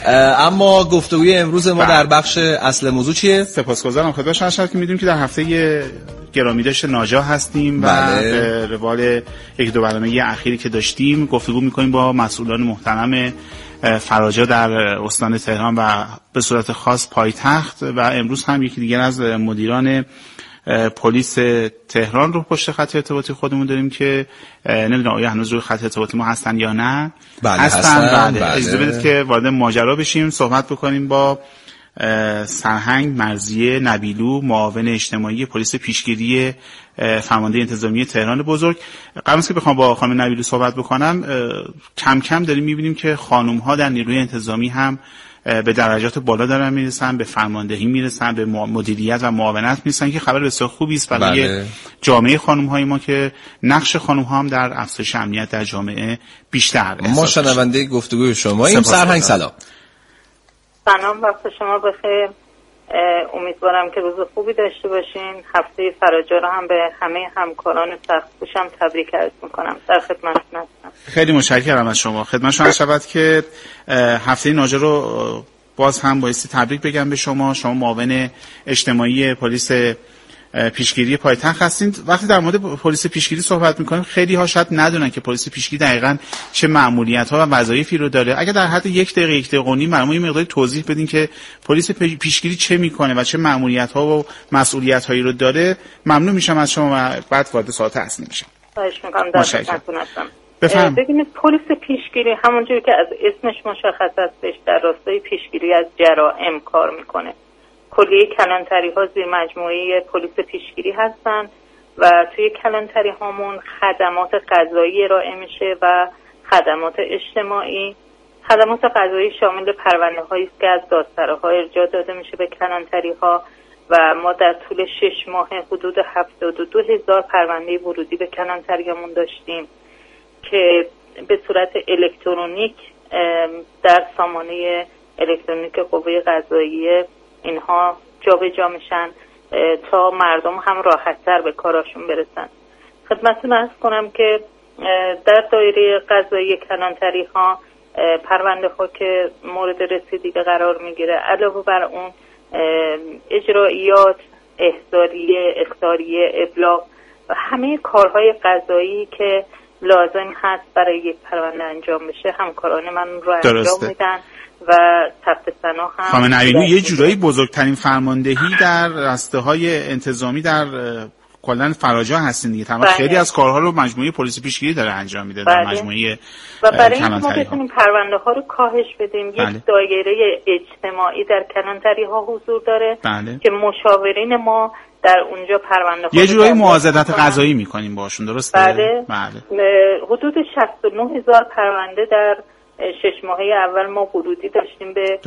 اما گفتگوی امروز ما در بخش اصل موضوع چیه؟ سپاسگزارم خدمت شما که میدونیم که در هفته گرامی داشت ناجا هستیم و به روال یک دو برنامه اخیری که داشتیم گفتگو میکنیم با مسئولان محترم فراجا در استان تهران و به صورت خاص پایتخت و امروز هم یکی دیگر از مدیران پلیس تهران رو پشت خط ارتباطی خودمون داریم که نمیدونم آیا هنوز روی خط ارتباطی ما هستن یا نه. هستن. بله. اجازه بدید که وارد ماجرا بشیم، صحبت بکنیم با سرهنگ مرضیه نبیلو، معاون اجتماعی پلیس پیشگیری فرمانده انتظامی تهران بزرگ. قبل از که بخوام با خانم نبیلو صحبت بکنم، کم کم داریم میبینیم که خانم ها در نیروی انتظامی هم به درجات بالا دارن میرسن، به فرماندهی میرسن، به مدیریت و معاونت میرسن که خبر بسیار خوبی است برای جامعه خانم های ما که نقش خانم ها هم در افزایش امنیت در جامعه بیشتر. ما شنونده گفتگوی شما این سرهنگ سلام. سلام، وقت شما بخیر. امیدوارم که روز خوبی داشته باشین. هفته فراجا رو هم به همه همکاران سخت‌کوشم تبریک عرض میکنم. در خدمتتون هستم. خیلی متشکرم از شما. خدمت شما شود که هفته ناجا رو باز هم بایستی تبریک بگم به شما. شما معاون اجتماعی پلیس پیشگیری پایتخت هستین. وقتی در مورد پلیس پیشگیری صحبت میکنیم خیلی ها شاید ندونن که پلیس پیشگیری دقیقاً چه مأموریت ها و وظایفی رو داره. اگر در حد یک دقیقه و نیم برام یه مقدار توضیح بدین که پلیس پیشگیری چه میکنه و چه مأموریت ها و مسئولیت هایی رو داره، ممنون میشم از شما و بعد وارد سوالات اصلی میشم. خواهش میکنم. در خدمتتون هستم. بفرمایید. پلیس پیشگیری همونجوری که از اسمش مشخص هستش در راستای پیشگیری از جرائم کار میکنه. کلیه کلانتری ها زیر مجموعه پلیس پیشگیری هستن و توی کلانتری هامون خدمات قضایی ارائه میشه و خدمات اجتماعی. خدمات قضایی شامل پرونده هایی است که از دادسرا ها ارجاع داده میشه به کلانتری ها و ما در طول 6 ماه حدود 72,000 پرونده ورودی به کلانتریامون داشتیم که به صورت الکترونیک در سامانه الکترونیک قوه قضاییه اینها جابجا میشن تا مردم هم راحت‌تر به کاراشون برسن. خدمتتون عرض کنم که در دایره قضایی کلانتری ها پرونده ها که مورد رسیدگی قرار میگیره، علاوه بر اون اجرائیات، احضاریه، اخطاریه، ابلاغ و همه کارهای قضایی که لازم هست برای یک پرونده انجام بشه همکاران من رو انجام میدن و ثبت ثنا هم. خانم نبیلو یه جورایی بزرگترین فرماندهی در رسته‌های انتظامی در کلاً فراجا هستین دیگه. تمام خیلی از کارها رو مجموعه پلیس پیشگیری داره انجام میده در مجموعه و برای اینکه ما بتونیم پرونده ها رو کاهش بدیم یک دایره اجتماعی در کلانتری ها حضور داره که مشاورین ما در اونجا پرونده ها یه جورایی معاضدت قضایی میکنیم باشون، درسته؟ بله. حدود 69,000 پرونده در 6 ماهه اول ما ورودی داشتیم به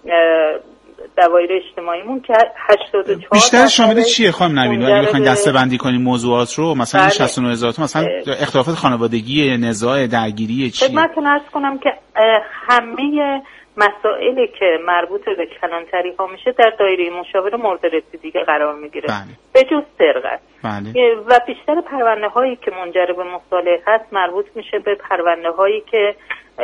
دوایر اجتماعیمون که 84 بیشتر شامل چیه خانم نبیلو؟ اگه بخواید دسته‌بندی کنیم موضوعات رو، مثلا 69,000 تا مثلا اختلافات خانوادگی، نزاع، درگیری چیه؟ خدمتتون عرض کنم که همه مسائلی که مربوط به کلانتری ها میشه در دایره مشاور مورد رسیدگی قرار میگیره به جز سرقت. و بیشتر پرونده هایی که منجر به مصالحه هست مربوط میشه به پرونده هایی که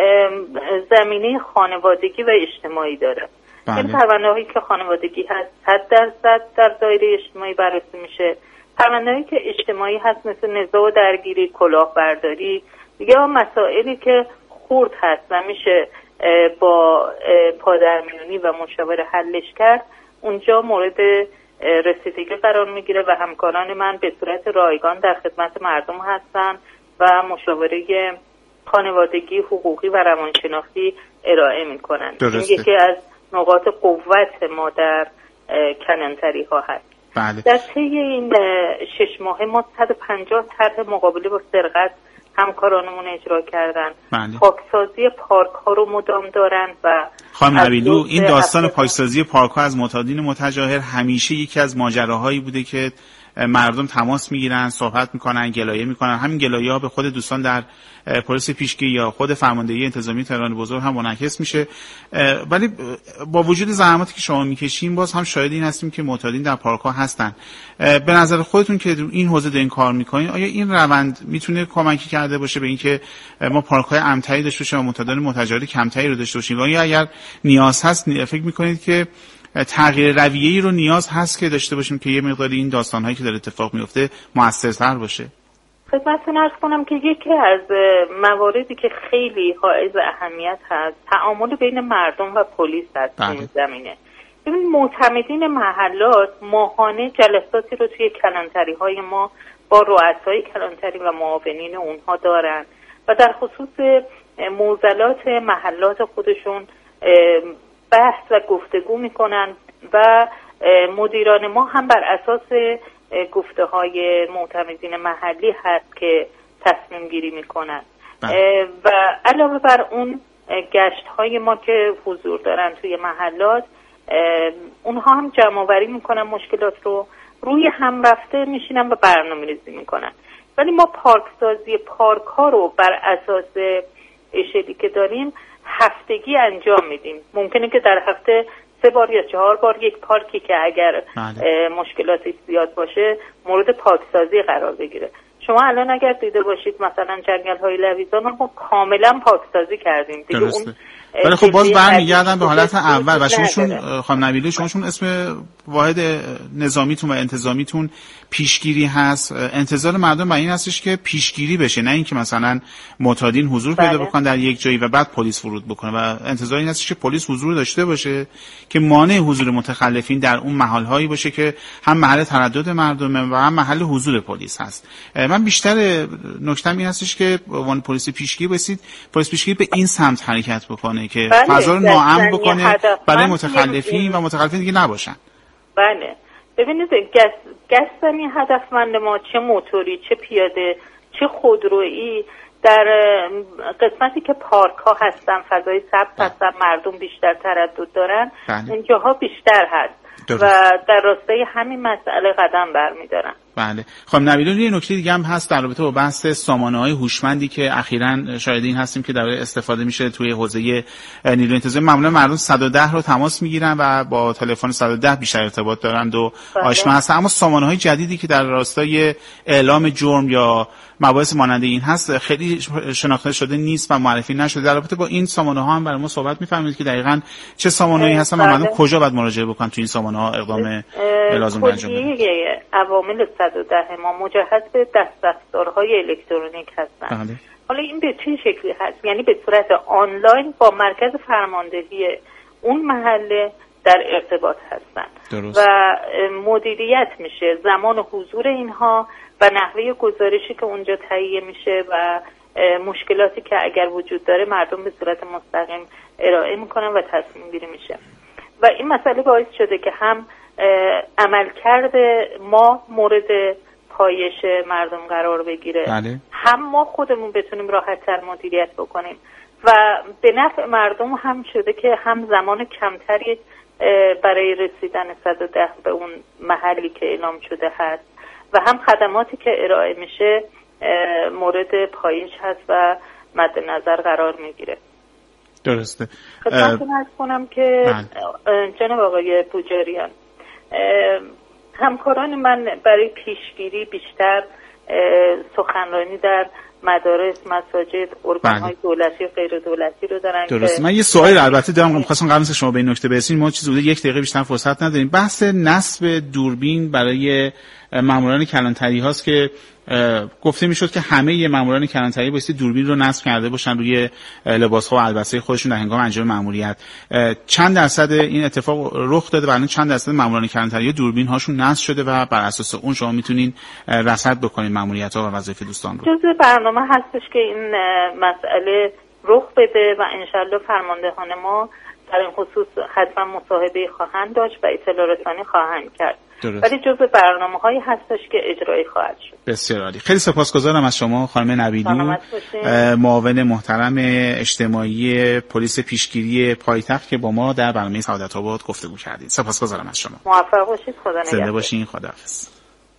زمینه خانوادگی و اجتماعی داره. این پرونده هایی که خانوادگی هست 100% در دایره اجتماعی بررسی میشه. پرونده هایی که اجتماعی هست مثل نزاع و درگیری، کلاهبرداری یا مسائلی که خرد هست و میشه با پادرمیونی و مشاور حلش کرد، اونجا مورد رسیدگی قرار میگیره و همکاران من به صورت رایگان در خدمت مردم هستن و مشاوره خانوادگی، حقوقی و روانشناختی ارائه میکنن. این یکی از نقاط قوت ما در کلانتری ها هست. در طی این 6 ماه ما 150 طرح مقابله با سرقت همکارانمون اجرا کردن. پاکسازی پارک ها رو مدام دارن و خانم نبیلو این داستان پاکسازی پارک ها از معتادین متظاهر همیشه یکی از ماجراهایی بوده که مردم تماس میگیرن، صحبت میکنن، گلایه میکنن. همین گلایه‌ها به خود دوستان در پلیس پیشگی یا خود فرماندهی انتظامی تهران بزرگ هم منعکس میشه. ولی با وجود زحماتی که شما میکشین باز هم شاهد این هستیم که معتادین در پارک‌ها هستن. به نظر خودتون که این حوزه دارین کار میکنین، آیا این روند میتونه کمکی کرده باشه به اینکه ما پارک‌های امن‌تری داشته باشیم و معتادان متجاوز کمتری رو داشته باشیم؟ یا اگر نیاز هست فکر میکنید که تغییر رویه‌ای رو نیاز هست که داشته باشیم که یه مقداری این داستان‌هایی که داره اتفاق میفته موثرتر باشه؟ خدمتتون عرض کنم که یکی از مواردی که خیلی حائز اهمیت هست تعامل بین مردم و پلیس هست این زمینه. ببین معتمدین محلات ماهانه جلساتی رو توی کلانتری‌های ما با رؤسای کلانتری و معاونین اونها دارن و در خصوص معضلات محلات خودشون بحث و گفتگو میکنن و مدیران ما هم بر اساس گفته های معتمدین محلی هست که تصمیم گیری میکنن و علاوه بر اون گشت های ما که حضور دارن توی محلات، اونها هم جمع آوری میکنن مشکلات رو، روی هم رفته میشینن و برنامه ریزی میکنن. ولی ما پارکسازی پارک ها رو بر اساس اشلی که داریم هفتگی انجام میدیم. ممکنه که در هفته 3 بار یا 4 بار یک پارکی که اگر مشکلاتی زیاد باشه مورد پاکسازی قرار بگیره. شما الان اگر دیده باشید مثلا جنگل های لویزان رو ما کاملا پاکسازی کردیم دیگه. اون ولی خب باز برمیگردن به حالت اول و شما خانم نبیلو شما اسم واحد نظامیتون و انتظامیتون پیشگیری هست. انتظار مردم برای این هستش که پیشگیری بشه، نه اینکه مثلا معتادین حضور پیدا بکنن در یک جایی و بعد پلیس ورود بکنه. و انتظار این هستش که پلیس حضور داشته باشه که مانع حضور متخلفین در اون محل‌هایی باشه که هم محل تردد مردمه و هم محل حضور پلیس هست. من بیشتر نکته‌م این هستش که عنوان پلیس پیشگیری بسید پلیس پیشگیری به این سمت حرکت بکنه که فضا رو ناامن بکنه برای متخلفین و متخلفین دیگه نباشن. بله ببینید گستنی هدفمند ما چه موتوری، چه پیاده، چه خودرویی در قسمتی که پارک ها هستن، فضای سبز هستن، مردم بیشتر تردد دارن، اونجاها بیشتر هست و در راستای همین مسئله قدم برمی‌دارن. بله. خانم نبیلو یه نکته دیگه هم هست در رابطه با بحث سامانه‌های هوشمندی که اخیراً شاهد این هستیم که در استفاده میشه توی حوزه نیروی انتظامی. معمولا مردم 110 رو تماس میگیرن و با تلفن 110 بیشتر ارتباط دارن و آشنا هستن. اما سامانه‌های جدیدی که در راستای اعلام جرم یا مباحث مانند این هست خیلی شناخته شده نیست و معرفی نشده. در رابطه با این سامانه‌ها هم برای ما صحبت می‌فرمایید که دقیقاً چه سامانه‌ای هستن و مردم کجا باید مراجعه بکنن توی این سامانه‌ها اقدام لازم انجام بدن؟ عوامل 110 ما مجهز به دسترس‌های الکترونیک هستن. حالا این به چه شکلی هست؟ یعنی به صورت آنلاین با مرکز فرماندهی اون محله در ارتباط هستن و مدیریت میشه زمان حضور اینها و نحوه گزارشی که اونجا تهیه میشه و مشکلاتی که اگر وجود داره مردم به صورت مستقیم ارائه میکنن و تصمیم گیری میشه. و این مسئله باعث شده که هم عملکرد ما مورد پایش مردم قرار بگیره، هم ما خودمون بتونیم راحت‌تر مدیریت بکنیم و به نفع مردم هم شده که هم زمان کمتری برای رسیدن 110 به اون محلی که اعلام شده هست و هم خدماتی که ارائه میشه مورد پایش هست و مد نظر قرار میگیره. درسته. خدمتتون عرض کنم که جناب آقای پوجاریان، همکاران من برای پیشگیری بیشتر سخنرانی در مدارس، مساجد، ارگان‌های دولتی و غیر دولتی رو دارن. درست. من یه سوالی البته دارم، می‌خواستم قبل از شما به این نکته برسیم، ما چیز بوده 1 دقیقه بیشتر فرصت نداریم. بحث نصب دوربین برای ماموران کلانتری هاست که گفته میشد که همه ماموران کلانتری بایستی دوربین رو نصب کرده باشن روی لباس‌ها و البسه خودشون در هنگام انجام ماموریت. چند درصد این اتفاق رخ داده و الان چند درصد ماموران کلانتری دوربین هاشون نصب شده و بر اساس اون شما میتونین رصد بکنین ماموریت‌ها و وظایف دوستان رو؟ جزء برنامه هستش که این مسئله رخ بده و انشالله فرماندهان ما در این خصوص حتما مصاحبه خواهند داشت و اطلاع رسانی خواهند کرد. ولی جزء برنامه‌هایی هستش که اجرایی خواهد شد. بسیار عالی. خیلی سپاسگزارم از شما خانم نبیلو، معاون محترم اجتماعی پلیس پیشگیری پایتخت که با ما در برنامه سعادت‌آباد گفتگو کردید. سپاسگزارم از شما. موفق باشید. خدا نگهدار. زنده باشین. خداحافظ.